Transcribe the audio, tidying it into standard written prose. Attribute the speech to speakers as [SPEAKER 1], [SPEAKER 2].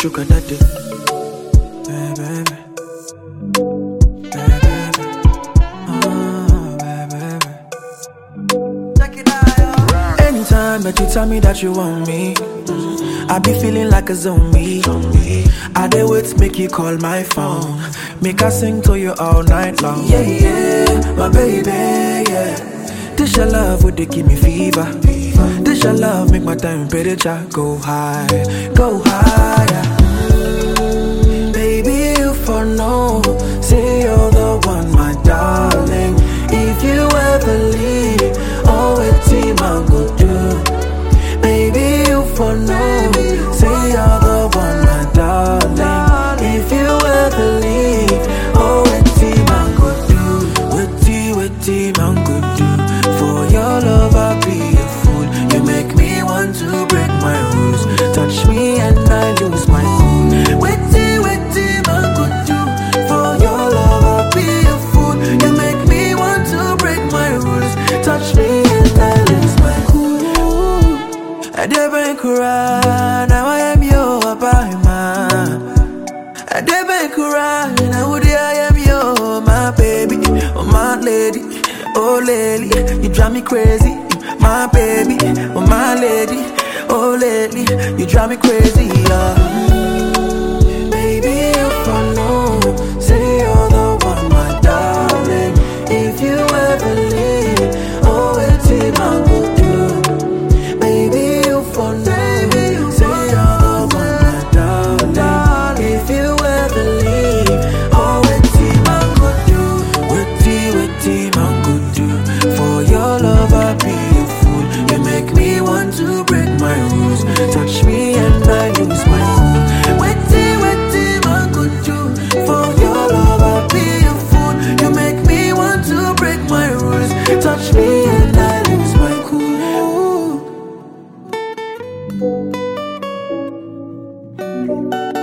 [SPEAKER 1] sugar daddy. Hey, baby. Hey, baby. Oh, baby. Check it out. Anytime that you tell me that you want me, I be feeling like a zombie. I dey wait, make you call my phone. Make I sing to you all night long. Yeah, yeah, my baby, yeah. This your love, would they give me fever? This your love, make my temperature go high, go higher. Baby, you for know, say you're the one, my darling. If you ever leave, oh, it's team I go do. Baby, you for know, say you're the one, my darling. If you ever leave, oh, it's team I go do. What team I go do? For your love, I'll be a fool. You make me want to break my rules. Touch me and I lose my cool. What team I go do? For your love, I'll be a fool. You make me want to break my rules. Touch me and I lose my cool. I didn't cry, now I am your man. I didn't cry, now I am your my baby, oh my lady, oh lady, you drive me crazy, my baby, oh my lady, oh lady, you drive me crazy, Baby, if I know, say you're the one, my darling. If you ever leave, oh, it's in my good do. Baby, if I know, say you're the one, my darling. If you ever leave, oh, it's in my good do. What my good do? For your love, I'll be a fool. You make me want to break my rules. Touch me and I lose my cool. What my good do? For your love, I'll be a fool. You make me want to break my rules. Touch me and I lose my cool.